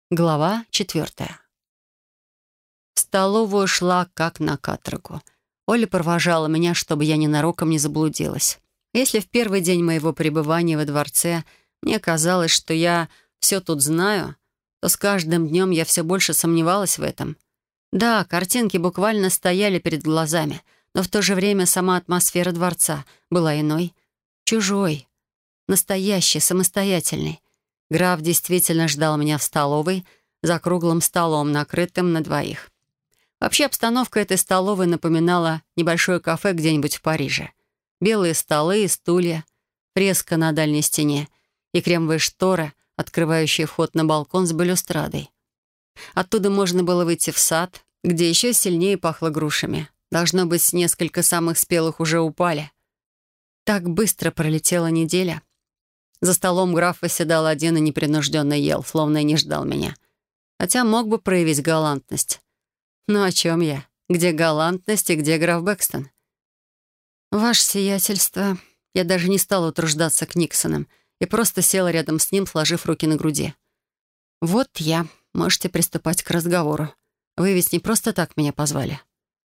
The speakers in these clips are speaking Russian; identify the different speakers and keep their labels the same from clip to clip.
Speaker 1: Глава 4. В столовую шла как на каторгу. Оля провожала меня, чтобы я ненароком не заблудилась. Если в первый день моего пребывания во дворце мне казалось, что я все тут знаю, то с каждым днем я все больше сомневалась в этом. Да, картинки буквально стояли перед глазами, но в то же время сама атмосфера дворца была иной, чужой, настоящей, самостоятельной. Граф действительно ждал меня в столовой за круглым столом, накрытым на двоих. Вообще обстановка этой столовой напоминала небольшое кафе где-нибудь в Париже. Белые столы и стулья, фреска на дальней стене и кремовые шторы, открывающие вход на балкон с балюстрадой. Оттуда можно было выйти в сад, где еще сильнее пахло грушами. Должно быть, несколько самых спелых уже упали. Так быстро пролетела неделя. За столом граф восседал один и непринужденно ел, словно и не ждал меня. Хотя мог бы проявить галантность. Но о чем я? Где галантность и где граф Бэкстон? «Ваше сиятельство...» Я даже не стала утруждаться к Никсонам и просто села рядом с ним, сложив руки на груди. «Вот я. Можете приступать к разговору. Вы ведь не просто так меня позвали?»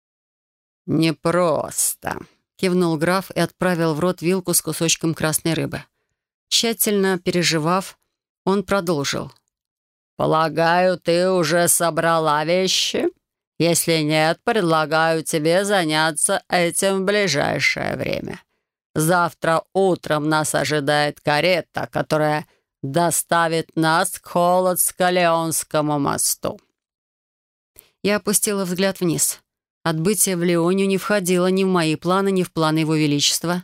Speaker 2: «Не просто», — кивнул граф и отправил в рот вилку с кусочком красной рыбы.
Speaker 1: Тщательно переживав, он продолжил.
Speaker 2: «Полагаю, ты уже собрала вещи? Если нет, предлагаю тебе заняться этим в ближайшее время. Завтра утром нас ожидает карета, которая доставит нас к Холодско-Леонскому мосту».
Speaker 1: Я опустила взгляд вниз. Отбытие в Леонию не входило ни в мои планы, ни в планы Его Величества.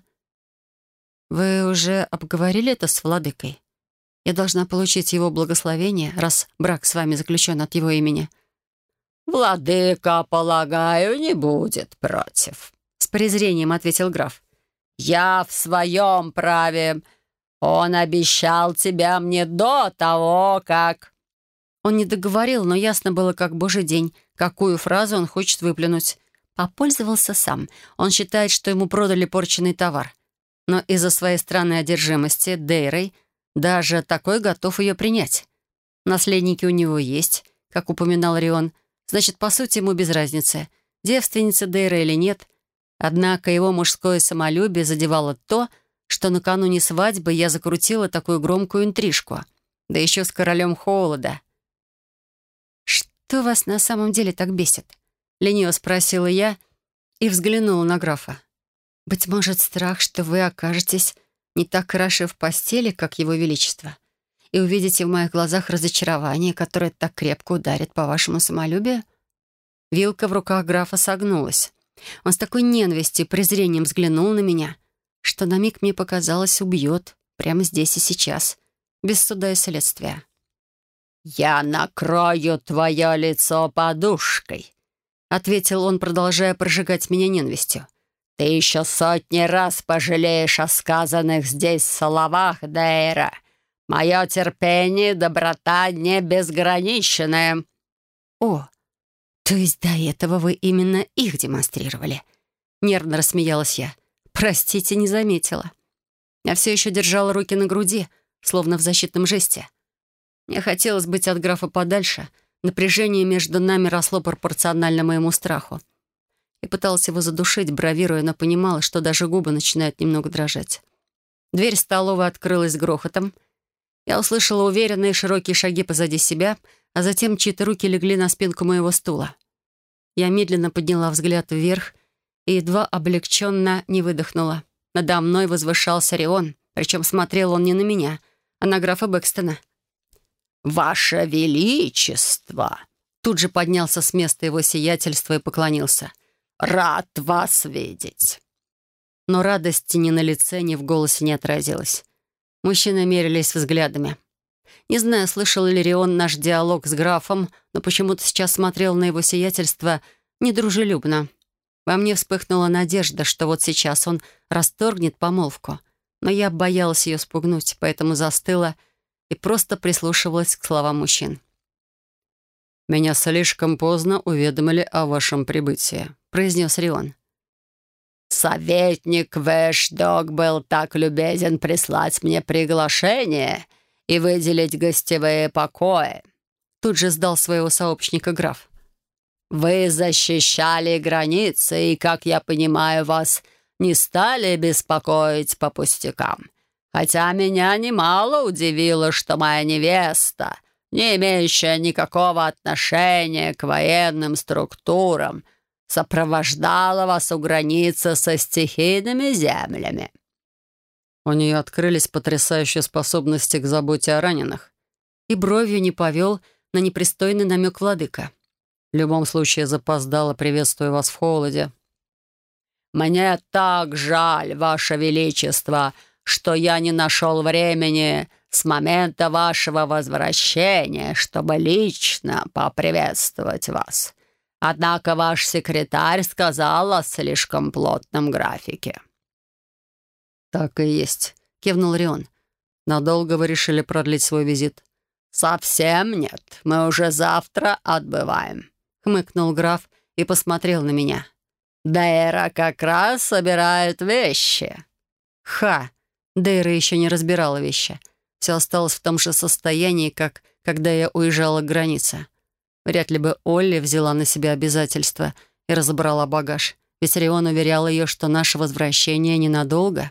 Speaker 1: «Вы уже обговорили это с владыкой? Я должна получить его благословение, раз брак с вами заключен от его имени».
Speaker 2: «Владыка, полагаю, не будет против», —
Speaker 1: с презрением ответил граф.
Speaker 2: «Я в своем праве. Он обещал тебя мне до того, как...»
Speaker 1: Он не договорил, но ясно было, как божий день, какую фразу он хочет выплюнуть. Попользовался сам. Он считает, что ему продали порченный товар. Но из-за своей странной одержимости Дейрой даже такой готов ее принять. Наследники у него есть, как упоминал Рион. Значит, по сути, ему без разницы, девственница Дейра или нет. Однако его мужское самолюбие задевало то, что накануне свадьбы я закрутила такую громкую интрижку. Да еще с королем холода. «Что вас на самом деле так бесит?» — лениво спросила я и взглянула на графа. «Быть может, страх, что вы окажетесь не так хороши в постели, как его величество, и увидите в моих глазах разочарование, которое так крепко ударит по вашему самолюбию?» Вилка в руках графа согнулась. Он с такой ненавистью и презрением взглянул на меня, что на миг мне показалось, убьет прямо здесь и сейчас, без суда и следствия.
Speaker 2: «Я накрою твое лицо подушкой»,
Speaker 1: — ответил он, продолжая прожигать меня ненавистью.
Speaker 2: «Ты еще сотни раз пожалеешь о сказанных здесь словах, Дейра. Мое терпение и доброта не безграничны».
Speaker 1: «О, то есть до этого вы именно их демонстрировали?» Нервно рассмеялась я. «Простите, не заметила». Я все еще держала руки на груди, словно в защитном жесте. Мне хотелось быть от графа подальше. Напряжение между нами росло пропорционально моему страху. И пыталась его задушить, бравируя, но понимала, что даже губы начинают немного дрожать. Дверь столовой открылась с грохотом. Я услышала уверенные широкие шаги позади себя, а затем чьи-то руки легли на спинку моего стула. Я медленно подняла взгляд вверх и едва облегченно не выдохнула. Надо мной возвышался Рион, причем смотрел он не на меня, а на графа Бэкстона.
Speaker 2: «Ваше Величество!»
Speaker 1: Тут же поднялся с места его сиятельства и поклонился.
Speaker 2: «Рад вас видеть!»
Speaker 1: Но радости ни на лице, ни в голосе не отразилось. Мужчины мерились взглядами. Не знаю, слышал ли Рион наш диалог с графом, но почему-то сейчас смотрел на его сиятельство недружелюбно. Во мне вспыхнула надежда, что вот сейчас он расторгнет помолвку. Но я боялась ее спугнуть, поэтому застыла и просто прислушивалась к словам мужчин.
Speaker 2: «Меня слишком поздно уведомили о вашем прибытии», — произнес Рион. «Советник Вэшдог был так любезен прислать мне приглашение и выделить гостевые покои.
Speaker 1: Тут же сдал своего сообщника граф.
Speaker 2: «Вы защищали границы, и, как я понимаю, вас не стали беспокоить по пустякам. Хотя меня немало удивило, что моя невеста, не имеющая никакого отношения к военным структурам, сопровождала вас у границы со стихийными землями».
Speaker 1: У нее открылись потрясающие способности к заботе о раненых. И бровью не повел на непристойный намек владыка. В любом случае запоздало, приветствую вас в холоде.
Speaker 2: «Мне так жаль, Ваше Величество, что я не нашел времени с момента вашего возвращения, чтобы лично поприветствовать вас. Однако ваш секретарь сказал о слишком плотном графике».
Speaker 1: «Так и есть», — кивнул Рион. «Надолго вы решили продлить свой визит?»
Speaker 2: «Совсем нет. Мы уже завтра отбываем», —
Speaker 1: хмыкнул граф и посмотрел на меня.
Speaker 2: «Дейра как раз собирает вещи».
Speaker 1: «Ха!» Дейра еще не разбирала вещи. Все осталось в том же состоянии, как когда я уезжала к границе. Вряд ли бы Олли взяла на себя обязательства и разобрала багаж, ведь Рион уверял ее, что наше возвращение ненадолго.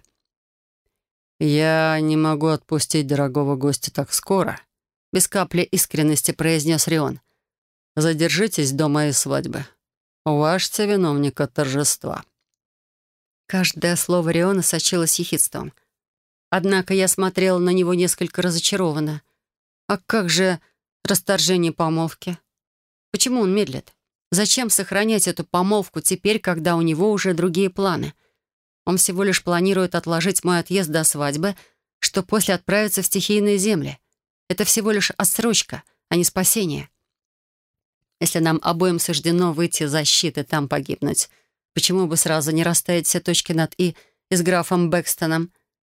Speaker 1: «Я не могу отпустить дорогого гостя так скоро», — без капли искренности произнес Рион. «Задержитесь до моей свадьбы. Уважьте виновника торжества». Каждое слово Риона сочилось ехидством. Однако я смотрела на него несколько разочарованно. А как же расторжение помолвки? Почему он медлит? Зачем сохранять эту помолвку теперь, когда у него уже другие планы? Он всего лишь планирует отложить мой отъезд до свадьбы, что после отправиться в стихийные земли. Это всего лишь отсрочка, а не спасение. Если нам обоим суждено выйти за щит и там погибнуть, почему бы сразу не расставить все точки над «и» с графом Бэкстоном?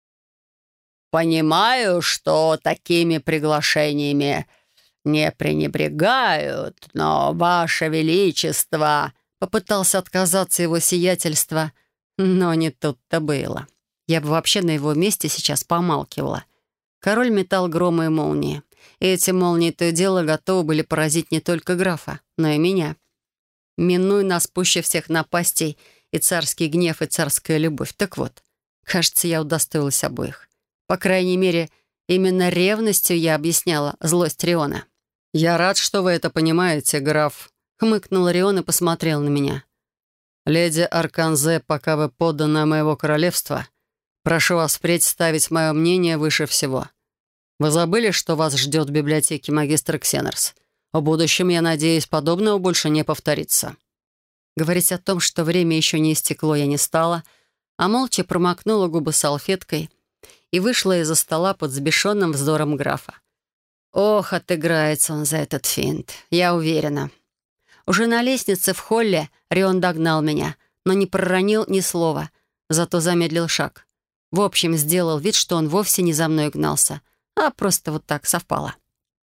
Speaker 2: «Понимаю, что такими приглашениями не пренебрегают, но, Ваше Величество...»
Speaker 1: Попытался отказаться его сиятельство, но не тут-то было. Я бы вообще на его месте сейчас помалкивала. Король метал громы и молнии. И эти молнии то и дело готовы были поразить не только графа, но и меня. Минуй нас пуще всех напастей и царский гнев, и царская любовь. Так вот, кажется, я удостоилась обоих. По крайней мере, именно ревностью я объясняла злость Риона. «Я рад, что вы это понимаете, граф», — хмыкнул Рион и посмотрел на меня. «Леди Арканзе, пока вы подданы моего королевства, прошу вас впредь ставить мое мнение выше всего. Вы забыли, что вас ждет в библиотеке магистр Ксенерс? В будущем, я надеюсь, подобного больше не повторится». Говорить о том, что время еще не истекло, я не стала, а молча промокнула губы салфеткой и вышла из-за стола под взбешенным взором графа. Ох, отыграется он за этот финт, я уверена. Уже на лестнице в холле Рион догнал меня, но не проронил ни слова, зато замедлил шаг. В общем, сделал вид, что он вовсе не за мной гнался, а просто вот так совпало.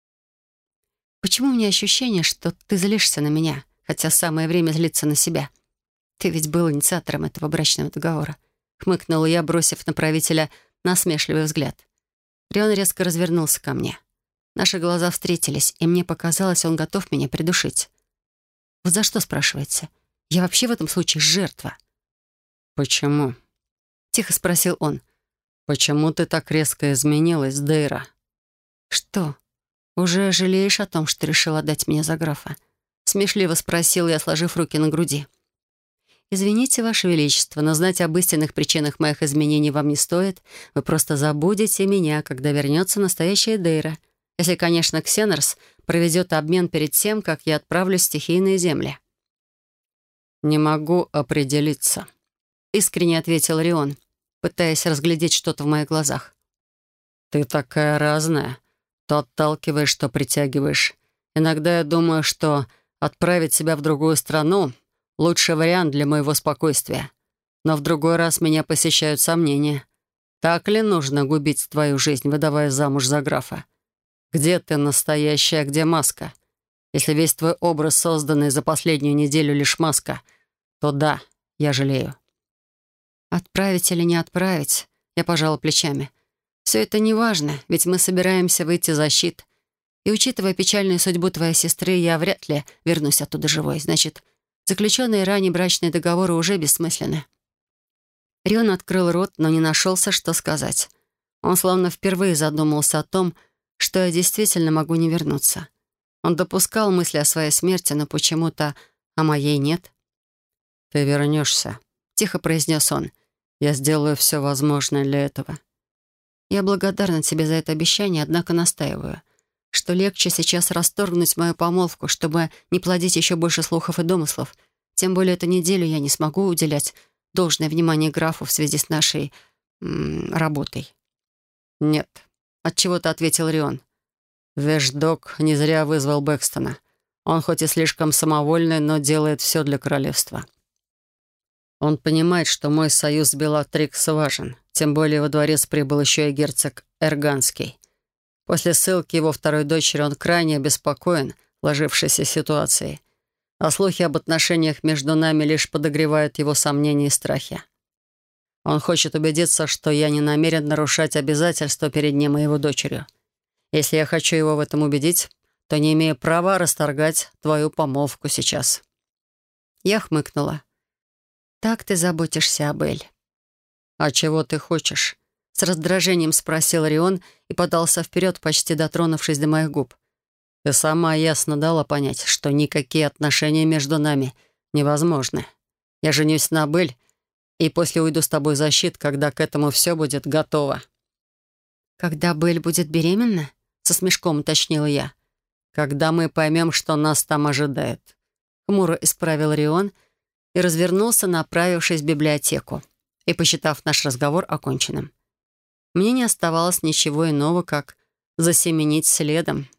Speaker 1: «Почему у меня ощущение, что ты злишься на меня, хотя самое время злиться на себя? Ты ведь был инициатором этого брачного договора», — хмыкнула я, бросив на правителя насмешливый взгляд. Рион резко развернулся ко мне. Наши глаза встретились, и мне показалось, он готов меня придушить. Вот за что, спрашивается? Я вообще в этом случае жертва. «Почему?» — тихо спросил он. «Почему ты так резко изменилась, Дейра?» «Что, уже жалеешь о том, что решил отдать меня за графа?» — смешливо спросил я, сложив руки на груди. «Извините, Ваше Величество, но знать об истинных причинах моих изменений вам не стоит. Вы просто забудете меня, когда вернется настоящая Дейра. Если, конечно, Ксенерс проведет обмен перед тем, как я отправлюсь в стихийные земли». «Не могу определиться», — искренне ответил Рион, пытаясь разглядеть что-то в моих глазах. «Ты такая разная. То отталкиваешь, то притягиваешь. Иногда я думаю, что отправить себя в другую страну — лучший вариант для моего спокойствия. Но в другой раз меня посещают сомнения. Так ли нужно губить твою жизнь, выдавая замуж за графа? Где ты настоящая, а где маска? Если весь твой образ, созданный за последнюю неделю, лишь маска, то да, я жалею». «Отправить или не отправить?» Я пожала плечами. «Все это не важно, ведь мы собираемся выйти за щит. И учитывая печальную судьбу твоей сестры, я вряд ли вернусь оттуда живой. Значит, заключенные ранее брачные договоры уже бессмысленны». Рион открыл рот, но не нашелся, что сказать. Он словно впервые задумался о том, что я действительно могу не вернуться. Он допускал мысли о своей смерти, но почему-то о моей нет. «Ты вернешься», — тихо произнес он. «Я сделаю все возможное для этого». Я благодарна тебе за это обещание, однако настаиваю, что легче сейчас расторгнуть мою помолвку, чтобы не плодить еще больше слухов и домыслов. Тем более эту неделю я не смогу уделять должное внимание графу в связи с нашей работой. «Нет», — отчего-то ответил Рион. «Вещдок не зря вызвал Бэкстона. Он хоть и слишком самовольный, но делает все для королевства. Он понимает, что мой союз с Белатрикс важен, тем более во дворец прибыл еще и герцог Эрганский. После ссылки его второй дочери он крайне обеспокоен сложившейся ситуацией, а слухи об отношениях между нами лишь подогревают его сомнения и страхи. Он хочет убедиться, что я не намерен нарушать обязательства перед ним и его дочерью. Если я хочу его в этом убедить, то не имею права расторгать твою помолвку сейчас». Я хмыкнула. «Так ты заботишься об Эль». «А чего ты хочешь?» С раздражением спросил Рион и подался вперед, почти дотронувшись до моих губ. «Ты сама ясно дала понять, что никакие отношения между нами невозможны. Я женюсь на Бель и после уйду с тобой за щит, когда к этому все будет готово». «Когда Бель будет беременна?» — со смешком уточнила я. «Когда мы поймем, что нас там ожидает», — хмуро исправил Рион и развернулся, направившись в библиотеку и посчитав наш разговор оконченным. Мне не оставалось ничего иного, как засеменить следом.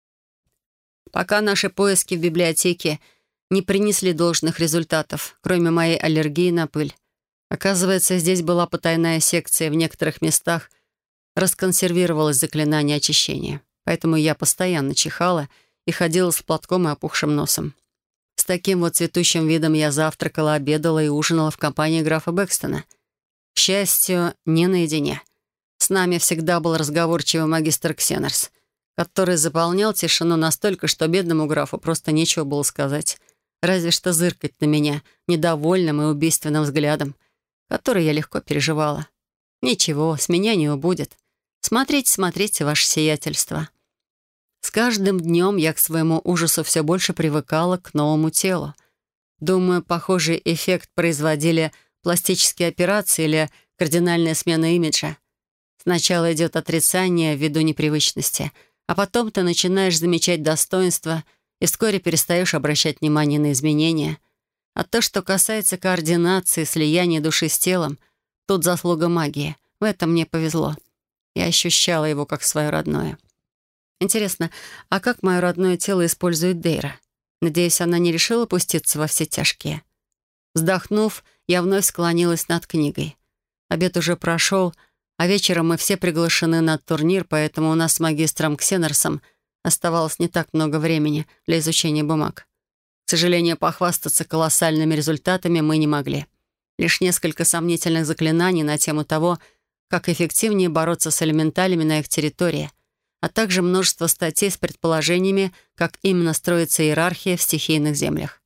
Speaker 1: Пока наши поиски в библиотеке не принесли должных результатов, кроме моей аллергии на пыль. Оказывается, здесь была потайная секция, в некоторых местах расконсервировалось заклинание очищения, поэтому я постоянно чихала и ходила с платком и опухшим носом. С таким вот цветущим видом я завтракала, обедала и ужинала в компании графа Бэкстона. К счастью, не наедине. С нами всегда был разговорчивый магистр Ксенерс, который заполнял тишину настолько, что бедному графу просто нечего было сказать, разве что зыркать на меня недовольным и убийственным взглядом, который я легко переживала. «Ничего, с меня не убудет. Смотрите, смотрите, ваше сиятельство». С каждым днем я к своему ужасу все больше привыкала к новому телу. Думаю, похожий эффект производили пластические операции или кардинальная смена имиджа. Сначала идет отрицание ввиду непривычности, а потом ты начинаешь замечать достоинства и вскоре перестаешь обращать внимание на изменения. А то, что касается координации, слияния души с телом, тут заслуга магии. В этом мне повезло. Я ощущала его как свое родное. Интересно, а как мое родное тело использует Дейра? Надеюсь, она не решила пуститься во все тяжкие. Вздохнув, я вновь склонилась над книгой. Обед уже прошел, а вечером мы все приглашены на турнир, поэтому у нас с магистром Ксенерсом оставалось не так много времени для изучения бумаг. К сожалению, похвастаться колоссальными результатами мы не могли. Лишь несколько сомнительных заклинаний на тему того, как эффективнее бороться с элементалями на их территории, а также множество статей с предположениями, как именно строится иерархия в стихийных землях.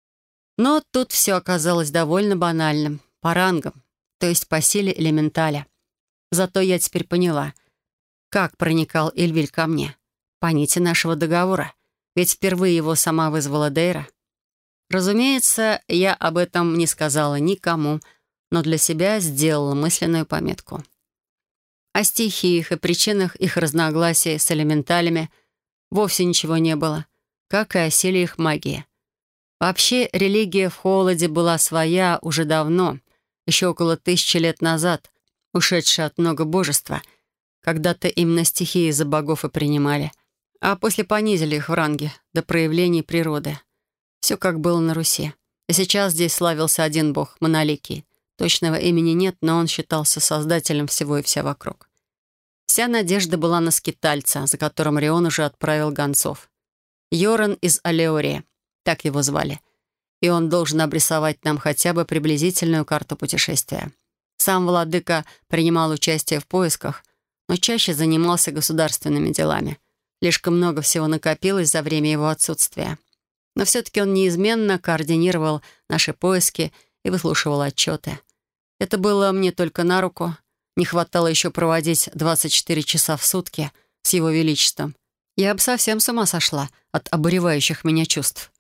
Speaker 1: Но тут все оказалось довольно банальным, по рангам, то есть по силе элементаля. Зато я теперь поняла, как проникал Эльвиль ко мне, по нити нашего договора, ведь впервые его сама вызвала Дейра. Разумеется, я об этом не сказала никому, но для себя сделала мысленную пометку. О стихиях и причинах их разногласий с элементалями вовсе ничего не было, как и о силе их магии. Вообще, религия в холоде была своя уже давно, еще около 1000 лет назад, ушедшая от многобожества. Когда-то именно стихии за богов и принимали, а после понизили их в ранге до проявлений природы. Все как было на Руси. И сейчас здесь славился один бог, Моноликий. Точного имени нет, но он считался создателем всего и вся вокруг. Вся надежда была на скитальца, за которым Рион уже отправил гонцов. Йоран из Алеории, так его звали. И он должен обрисовать нам хотя бы приблизительную карту путешествия. Сам владыка принимал участие в поисках, но чаще занимался государственными делами, Слишком много всего накопилось за время его отсутствия. Но все-таки он неизменно координировал наши поиски и выслушивал отчеты. Это было мне только на руку. Не хватало еще проводить 24 часа в сутки с его величеством. Я бы совсем с ума сошла от обуревающих меня чувств.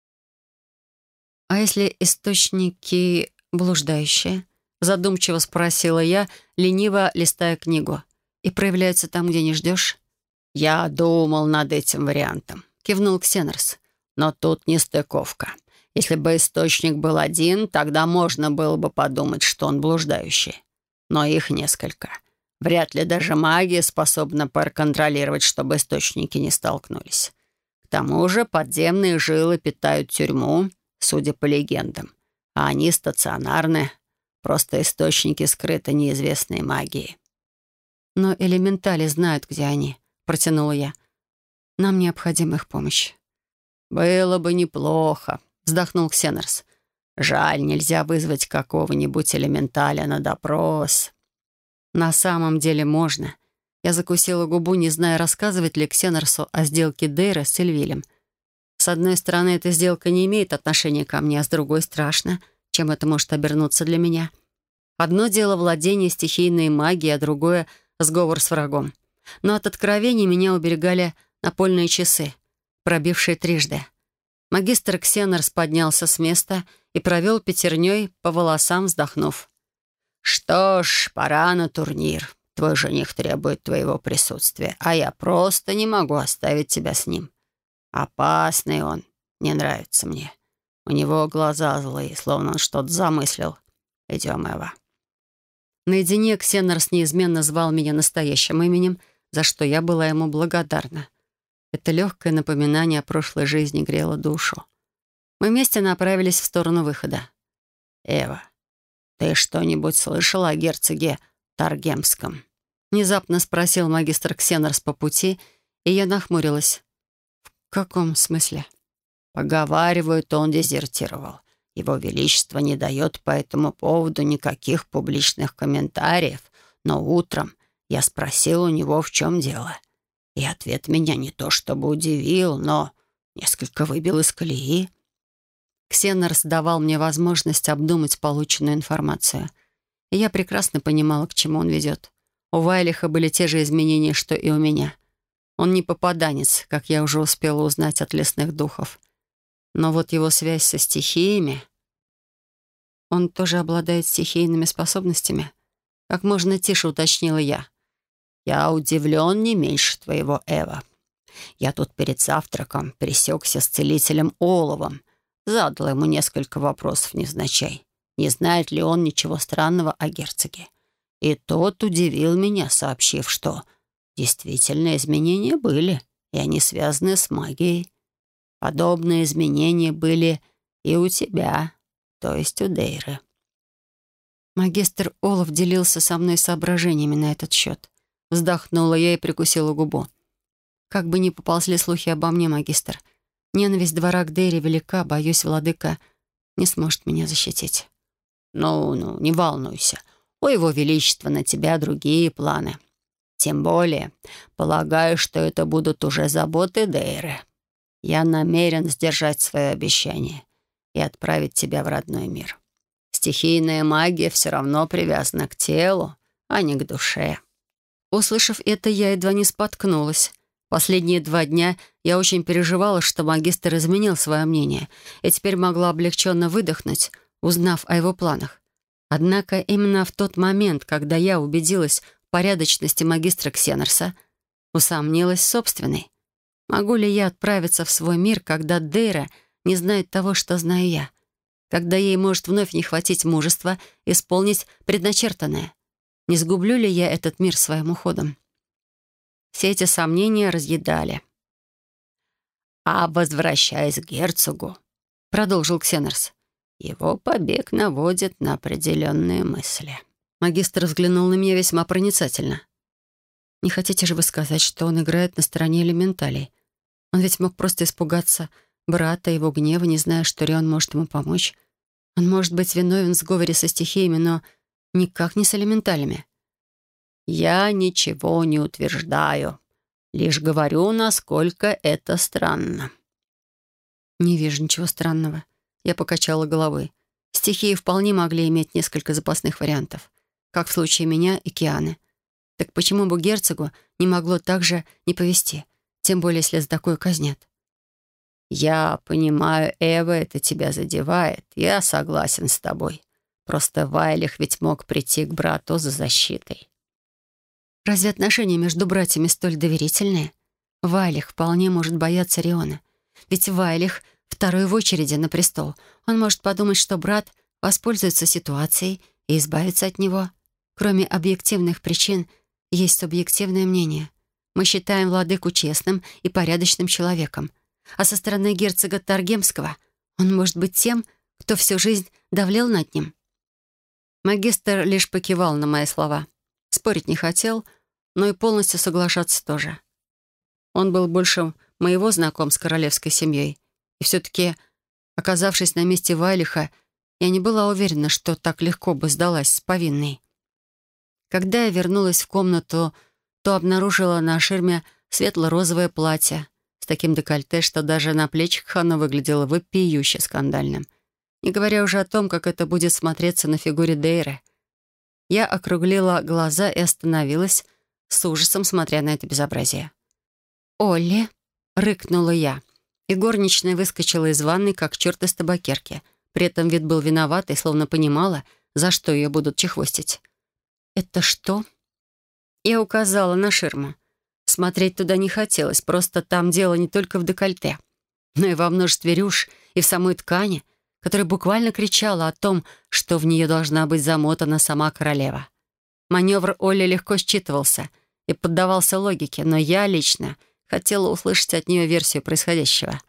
Speaker 1: «А если источники блуждающие?» — задумчиво спросила я, лениво листая книгу. «И проявляются там, где не ждешь?»
Speaker 2: «Я думал над этим вариантом», — кивнул Ксенорс. «Но тут нестыковка. Если бы источник был один, тогда можно было бы подумать, что он блуждающий. Но их несколько. Вряд ли даже магия способна проконтролировать, чтобы источники не столкнулись. К тому же подземные жилы питают тюрьму, судя по легендам. А они стационарны. Просто источники скрыты неизвестной магией».
Speaker 1: «Но элементали знают, где они», — протянула я. «Нам необходима их помощь».
Speaker 2: «Было бы неплохо», — вздохнул Ксенорс. «Жаль, нельзя вызвать какого-нибудь элементаля на допрос».
Speaker 1: «На самом деле можно». Я закусила губу, не зная, рассказывать ли Ксенорсу о сделке Дейра с Сильвилем. С одной стороны, эта сделка не имеет отношения ко мне, а с другой — страшно, чем это может обернуться для меня. Одно дело владение стихийной магией, а другое — сговор с врагом. Но от откровений меня уберегали напольные часы, пробившие трижды. Магистр Ксенорс поднялся с места и провел пятерней по волосам, вздохнув.
Speaker 2: «Что ж, пора на турнир. Твой жених требует твоего присутствия, а я просто не могу оставить тебя с ним. Опасный он, не нравится мне. У него глаза злые, словно он что-то замыслил. Идем, Эва».
Speaker 1: Наедине Ксенорс неизменно звал меня настоящим именем, за что я была ему благодарна. Это легкое напоминание о прошлой жизни грело душу. Мы вместе направились в сторону выхода.
Speaker 2: «Эва, ты что-нибудь слышала о герцоге Таргемском?»
Speaker 1: Внезапно спросил магистр Ксенорс по пути, и я нахмурилась. «В каком смысле?»
Speaker 2: «Поговаривают, он дезертировал. Его Величество не дает по этому поводу никаких публичных комментариев, но утром я спросил у него, в чем дело. И ответ меня не то чтобы удивил, но несколько выбил из колеи».
Speaker 1: Ксенорс давал мне возможность обдумать полученную информацию. И я прекрасно понимала, к чему он ведет. У Вайлиха были те же изменения, что и у меня. Он не попаданец, как я уже успела узнать от лесных духов. Но вот его связь со стихиями... Он тоже обладает стихийными способностями? Как можно тише уточнила я.
Speaker 2: «Я удивлен не меньше твоего, Эва. Я тут перед завтраком пересекся с целителем Оловом, задал ему несколько вопросов невзначай. Не знает ли он ничего странного о герцоге? И тот удивил меня, сообщив, что действительно изменения были, и они связаны с магией. Подобные изменения были и у тебя, то есть у Дейры».
Speaker 1: Магистр Олов делился со мной соображениями на этот счет. Вздохнула я и прикусила губу. Как бы ни поползли слухи обо мне, магистр, ненависть двора к Дейре велика, боюсь, владыка не сможет меня защитить.
Speaker 2: «Ну, не волнуйся. У его величества на тебя другие планы. Тем более, полагаю, что это будут уже заботы Дейры. Я намерен сдержать свое обещание и отправить тебя в родной мир. Стихийная магия все равно привязана к телу, а не к душе».
Speaker 1: Услышав это, я едва не споткнулась. Последние 2 дня я очень переживала, что магистр изменил свое мнение, и теперь могла облегченно выдохнуть, узнав о его планах. Однако именно в тот момент, когда я убедилась в порядочности магистра Ксенорса, усомнилась в собственной. Могу ли я отправиться в свой мир, когда Дейра не знает того, что знаю я? Когда ей может вновь не хватить мужества исполнить предначертанное? Не сгублю ли я этот мир своим уходом? Все эти сомнения разъедали.
Speaker 2: «А возвращаясь к герцогу»,
Speaker 1: — продолжил Ксенорс,
Speaker 2: «его побег наводит на определенные мысли».
Speaker 1: Магистр взглянул на меня весьма проницательно. «Не хотите же вы сказать, что он играет на стороне элементалей? Он ведь мог просто испугаться брата, его гнева, не зная, что Рион может ему помочь. Он может быть виновен в сговоре со стихиями, но никак не с элементалями».
Speaker 2: «Я ничего не утверждаю, Лишь говорю, насколько это странно».
Speaker 1: «Не вижу ничего странного». Я покачала головой. Стихии вполне могли иметь несколько запасных вариантов, как в случае меня и Кианы. Так почему бы герцогу не могло так же не повести, тем более, если за такое казнят?
Speaker 2: «Я понимаю, Эва, это тебя задевает. Я согласен с тобой. Просто Вайлих ведь мог прийти к брату за защитой».
Speaker 1: Разве отношения между братьями столь доверительные? Вайлих вполне может бояться Риона. Ведь Вайлих второй в очереди на престол. Он может подумать, что брат воспользуется ситуацией и избавится от него. Кроме объективных причин, есть субъективное мнение. Мы считаем владыку честным и порядочным человеком. А со стороны герцога Таргемского он может быть тем, кто всю жизнь давлел над ним. Магистр лишь покивал на мои слова. Спорить не хотел, но и полностью соглашаться тоже. Он был больше моего знаком с королевской семьей. И все-таки, оказавшись на месте Вайлиха, я не была уверена, что так легко бы сдалась с повинной. Когда я вернулась в комнату, то обнаружила на ширме светло-розовое платье с таким декольте, что даже на плечиках оно выглядело вопиюще скандальным. Не говоря уже о том, как это будет смотреться на фигуре Дейры. Я округлила глаза и остановилась, с ужасом смотря на это безобразие. «Олли!» — рыкнула я. И горничная выскочила из ванной, как черт из табакерки. При этом вид был виноватый, словно понимала, за что ее будут чехвостить. «Это что?» Я указала на ширму. Смотреть туда не хотелось, просто там дело не только в декольте, но и во множестве рюш и в самой ткани, которая буквально кричала о том, что в нее должна быть замотана сама королева. Маневр Олли легко считывался и поддавался логике, но я лично хотела услышать от нее версию происходящего.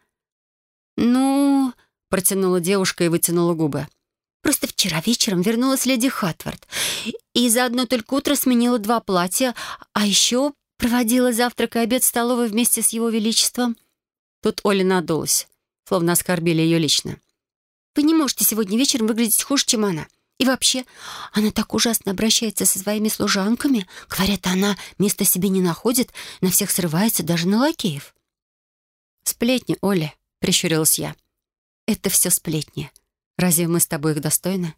Speaker 1: «Ну...» — протянула девушка и вытянула губы. «Просто вчера вечером вернулась леди Хатвард и за одно только утро сменила 2 платья, а еще проводила завтрак и обед в столовой вместе с его величеством». Тут Оля надулась, словно оскорбили ее лично. «Вы не можете сегодня вечером выглядеть хуже, чем она. И вообще, она так ужасно обращается со своими служанками. Говорят, она места себе не находит, на всех срывается, даже на лакеев». «Сплетни, Оля», — прищурилась я. «Это все сплетни. Разве мы с тобой их достойны?»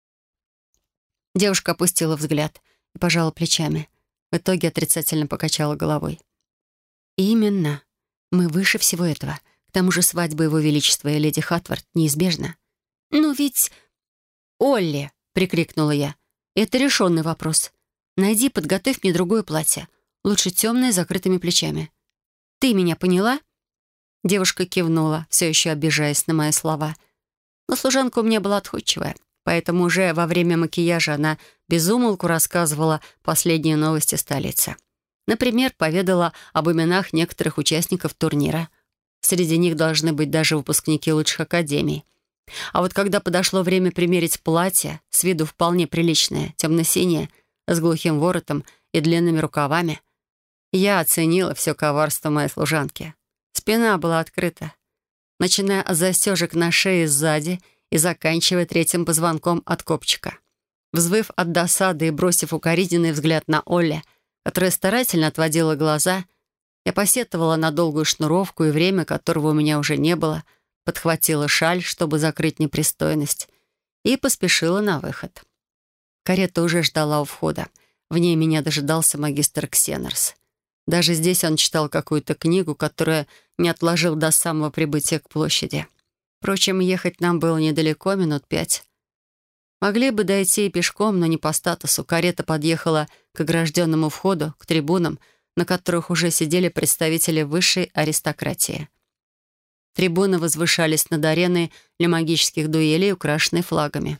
Speaker 1: Девушка опустила взгляд и пожала плечами. В итоге отрицательно покачала головой. «Именно. Мы выше всего этого. К тому же свадьба Его Величества и леди Хатвард неизбежна». «Ну ведь...» «Олли!» — прикрикнула я. «Это решенный вопрос. Найди, подготовь мне другое платье. Лучше темное, с закрытыми плечами. Ты меня поняла?» Девушка кивнула, все еще обижаясь на мои слова. Но служанка у меня была отходчивая, поэтому уже во время макияжа она без умолку рассказывала последние новости столицы. Например, поведала об именах некоторых участников турнира. Среди них должны быть даже выпускники лучших академий. А вот когда подошло время примерить платье, с виду вполне приличное, темно-синее, с глухим воротом и длинными рукавами, я оценила все коварство моей служанки. Спина была открыта, начиная от застежек на шее сзади и заканчивая 3-м позвонком от копчика. Взвыв от досады и бросив укоризненный взгляд на Олли, которая старательно отводила глаза, я посетовала на долгую шнуровку и время, которого у меня уже не было, подхватила шаль, чтобы закрыть непристойность, и поспешила на выход. Карета уже ждала у входа. В ней меня дожидался магистр Ксенорс. Даже здесь он читал какую-то книгу, которую не отложил до самого прибытия к площади. Впрочем, ехать нам было недалеко, минут 5. Могли бы дойти и пешком, но не по статусу. Карета подъехала к огражденному входу, к трибунам, на которых уже сидели представители высшей аристократии. Трибуны возвышались над ареной для магических дуэлей, украшенной флагами.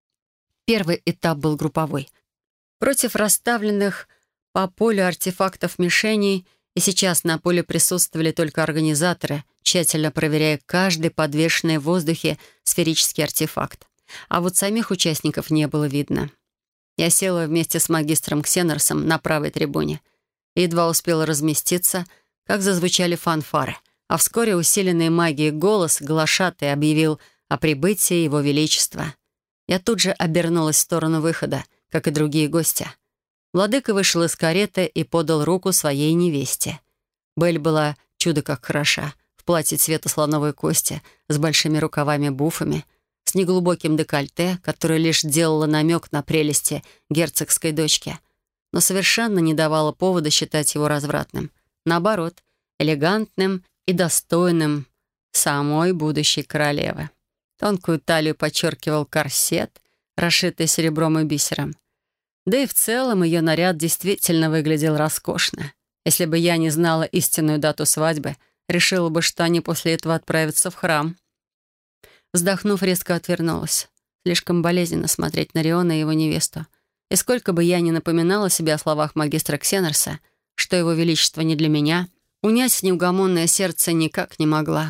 Speaker 1: Первый этап был групповой. Против расставленных по полю артефактов мишеней, и сейчас на поле присутствовали только организаторы, тщательно проверяя каждый подвешенный в воздухе сферический артефакт. А вот самих участников не было видно. Я села вместе с магистром Ксенорсом на правой трибуне. Едва успела разместиться, как зазвучали фанфары, а вскоре усиленный магией голос глашатай объявил о прибытии Его Величества. Я тут же обернулась в сторону выхода, как и другие гости. Владыка вышел из кареты и подал руку своей невесте. Белль была чудо как хороша, в платье цвета слоновой кости, с большими рукавами-буфами, с неглубоким декольте, которое лишь делало намек на прелести герцогской дочки, но совершенно не давало повода считать его развратным. Наоборот, элегантным и достойным самой будущей королевы. Тонкую талию подчеркивал корсет, расшитый серебром и бисером. Да и в целом ее наряд действительно выглядел роскошно. Если бы я не знала истинную дату свадьбы, решила бы, что они после этого отправятся в храм. Вздохнув, резко отвернулась. Слишком болезненно смотреть на Риона и его невесту. И сколько бы я ни напоминала себе о словах магистра Ксенерса, что его величество не для меня, унять неугомонное сердце никак не могла.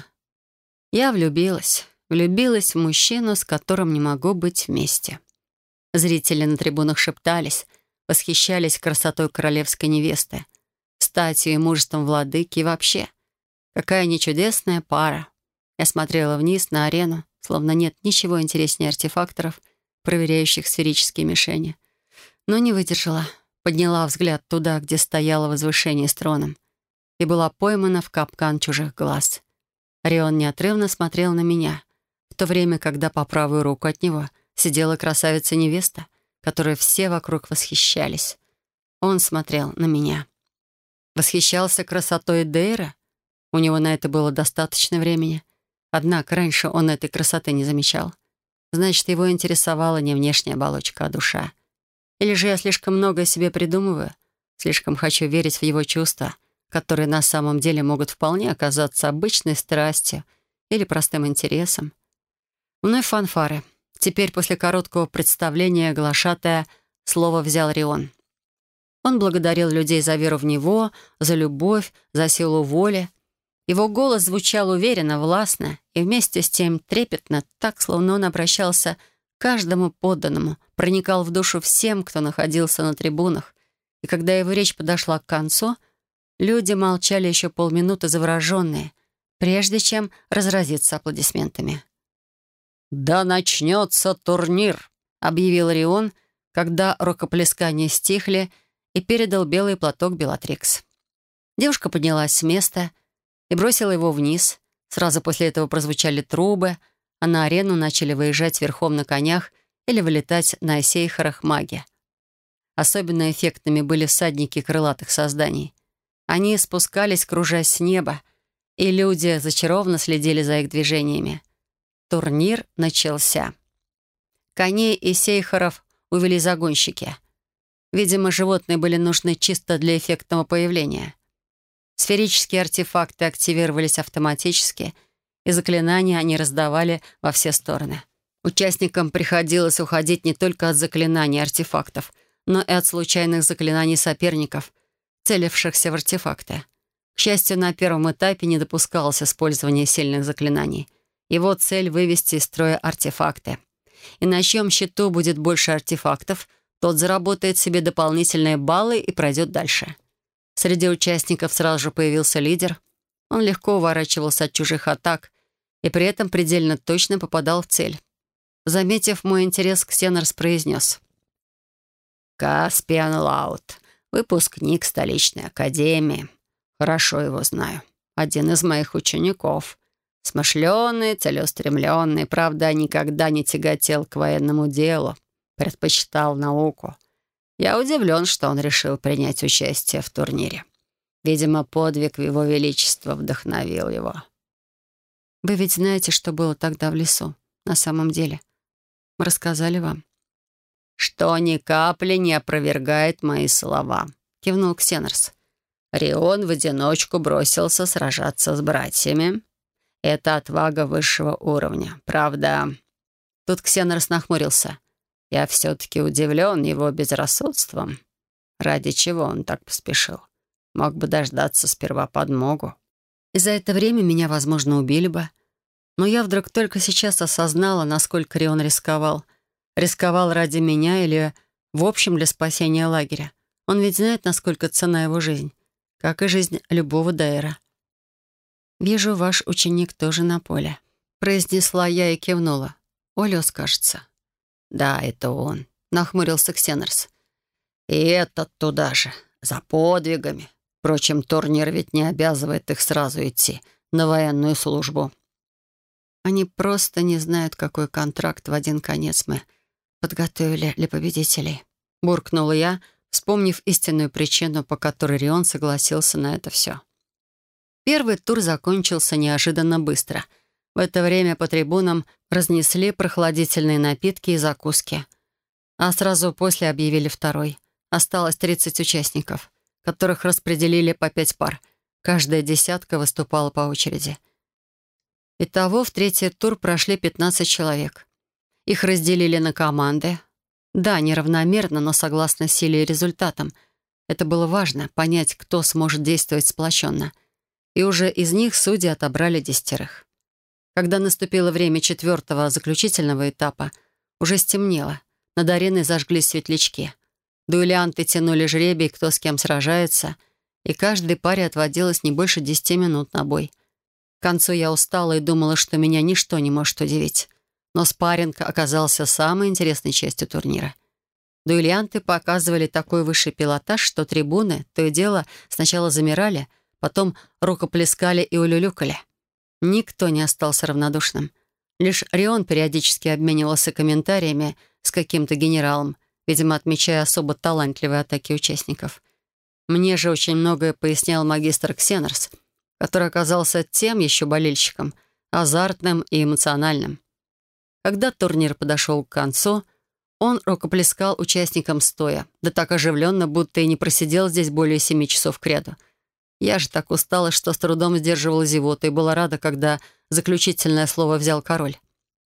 Speaker 1: Я влюбилась в мужчину, с которым не могу быть вместе. Зрители на трибунах шептались, восхищались красотой королевской невесты, статью и мужеством владыки и вообще. Какая нечудесная пара. Я смотрела вниз на арену, словно нет ничего интереснее артефакторов, проверяющих сферические мишени. Но не выдержала. Подняла взгляд туда, где стояло возвышение с троном, и была поймана в капкан чужих глаз. Рион неотрывно смотрел на меня, в то время, когда по правую руку от него сидела красавица-невеста, которой все вокруг восхищались. Он смотрел на меня. Восхищался красотой Дейра. У него на это было достаточно времени. Однако раньше он этой красоты не замечал. Значит, его интересовала не внешняя оболочка, а душа. Или же я слишком много о себе придумываю, слишком хочу верить в его чувства, которые на самом деле могут вполне оказаться обычной страстью или простым интересом. Вновь фанфары. Теперь после короткого представления глашатая слово взял Рион. Он благодарил людей за веру в него, за любовь, за силу воли. Его голос звучал уверенно, властно и вместе с тем трепетно, так, словно он обращался к каждому подданному, проникал в душу всем, кто находился на трибунах. И когда его речь подошла к концу, люди молчали еще полминуты завороженные, прежде чем разразиться аплодисментами. «Да начнется турнир», — объявил Рион, когда рукоплескания стихли, и передал белый платок Белатрикс. Девушка поднялась с места и бросила его вниз. Сразу после этого прозвучали трубы, а на арену начали выезжать верхом на конях или вылетать на сейхорах маги. Особенно эффектными были всадники крылатых созданий. Они спускались, кружась с неба, и люди зачарованно следили за их движениями. Турнир начался. Коней и сейхоров увели загонщики. Видимо, животные были нужны чисто для эффектного появления. Сферические артефакты активировались автоматически, и заклинания они раздавали во все стороны. Участникам приходилось уходить не только от заклинаний артефактов, но и от случайных заклинаний соперников, целившихся в артефакты. К счастью, на первом этапе не допускалось использования сильных заклинаний. Его цель — вывести из строя артефакты. И на чьем счету будет больше артефактов, тот заработает себе дополнительные баллы и пройдет дальше. Среди участников сразу же появился лидер. Он легко уворачивался от чужих атак и при этом предельно точно попадал в цель. Заметив мой интерес, Ксенерс произнес: «Каспиан Лаут, выпускник столичной академии. Хорошо его знаю. Один из моих учеников. Смышленый, целеустремленный, правда, никогда не тяготел к военному делу, предпочитал науку. Я удивлен, что он решил принять участие в турнире. Видимо, подвиг его величества вдохновил его». «Вы ведь знаете, что было тогда в лесу, на самом деле. Мы рассказали вам».
Speaker 2: «Что ни капли не опровергает мои слова», — кивнул Ксенерс. «Рион в одиночку бросился сражаться с братьями. Это отвага высшего уровня. Правда...» Тут Ксенерс нахмурился. «Я все-таки удивлен его безрассудством. Ради чего он так поспешил? Мог бы дождаться сперва подмогу».
Speaker 1: И за это время меня, возможно, убили бы. Но я вдруг только сейчас осознала, насколько Рион рисковал. Рисковал ради меня или, в общем, для спасения лагеря. Он ведь знает, насколько ценна его жизнь, как и жизнь любого Дейра. «Вижу, ваш ученик тоже на поле», — произнесла я и кивнула. «Олиос, кажется».
Speaker 2: «Да, это он»,
Speaker 1: — нахмурился Ксенерс.
Speaker 2: «И этот туда же, за подвигами. Впрочем, турнир ведь не обязывает их сразу идти на военную службу».
Speaker 1: «Они просто не знают, какой контракт в один конец мы подготовили для победителей», — буркнула я, вспомнив истинную причину, по которой Рион согласился на это все. Первый тур закончился неожиданно быстро. В это время по трибунам разнесли прохладительные напитки и закуски. А сразу после объявили второй. Осталось 30 участников, которых распределили по 5 пар. Каждая десятка выступала по очереди. Итого в третий тур прошли 15 человек. Их разделили на команды. Да, неравномерно, но согласно силе и результатам. Это было важно — понять, кто сможет действовать сплоченно. И уже из них судьи отобрали 10. Когда наступило время 4-го заключительного этапа, уже стемнело. Над ареной зажглись светлячки. Дуэлянты тянули жребий, кто с кем сражается, и каждой паре отводилось не больше 10 минут на бой. К концу я устала и думала, что меня ничто не может удивить. Но спарринг оказался самой интересной частью турнира. Дуэлянты показывали такой высший пилотаж, что трибуны то и дело сначала замирали, потом рукоплескали и улюлюкали. Никто не остался равнодушным. Лишь Рион периодически обменивался комментариями с каким-то генералом, видимо, отмечая особо талантливые атаки участников. Мне же очень многое пояснял магистр Ксенорс, который оказался тем еще болельщиком, азартным и эмоциональным. Когда турнир подошел к концу, он рукоплескал участникам стоя, да так оживленно, будто и не просидел здесь более 7 часов кряду. Я же так устала, что с трудом сдерживала зевоту и была рада, когда заключительное слово взял король.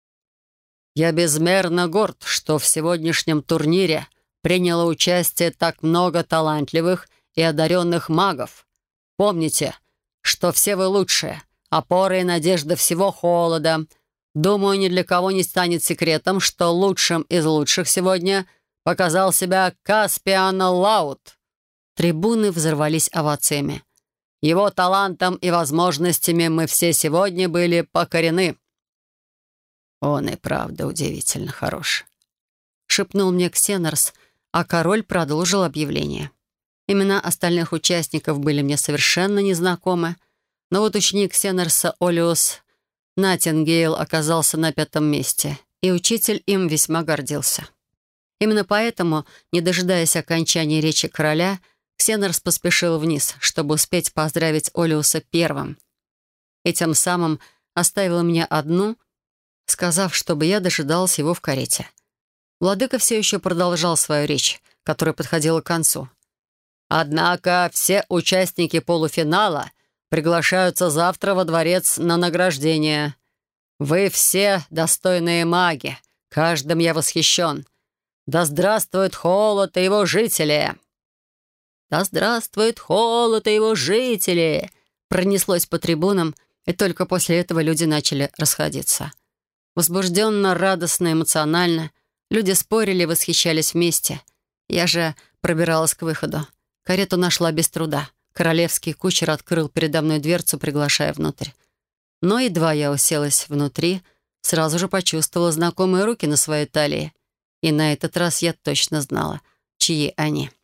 Speaker 1: «Я безмерно горд, что в сегодняшнем турнире приняло участие так много талантливых и одаренных магов. Помните, что все вы лучшие, опора и надежда всего холода. Думаю, ни для кого не станет секретом, что лучшим из лучших сегодня показал себя Каспиан Лаут». Трибуны взорвались овациями. «Его талантом и возможностями мы все сегодня были покорены». «Он и правда удивительно хорош», — шепнул мне Ксенорс, а король продолжил объявление. Имена остальных участников были мне совершенно незнакомы, но вот ученик Ксенорса Олиус Натингейл оказался на 5-м месте, и учитель им весьма гордился. Именно поэтому, не дожидаясь окончания речи короля, Ксенорс поспешил вниз, чтобы успеть поздравить Олиуса первым. И тем самым оставил меня одну, сказав, чтобы я дожидалась его в карете. Владыка все еще продолжал свою речь, которая подходила к концу. «Однако все участники полуфинала приглашаются завтра во дворец на награждение. Вы все достойные маги, каждым я восхищен. Да здравствует холод и его жители!» «Да здравствует холод и его жители!» пронеслось по трибунам, и только после этого люди начали расходиться. Возбужденно, радостно, эмоционально. Люди спорили и восхищались вместе. Я же пробиралась к выходу. Карету нашла без труда. Королевский кучер открыл передо мной дверцу, приглашая внутрь. Но едва я уселась внутри, сразу же почувствовала знакомые руки на своей талии. И на этот раз я точно знала, чьи они.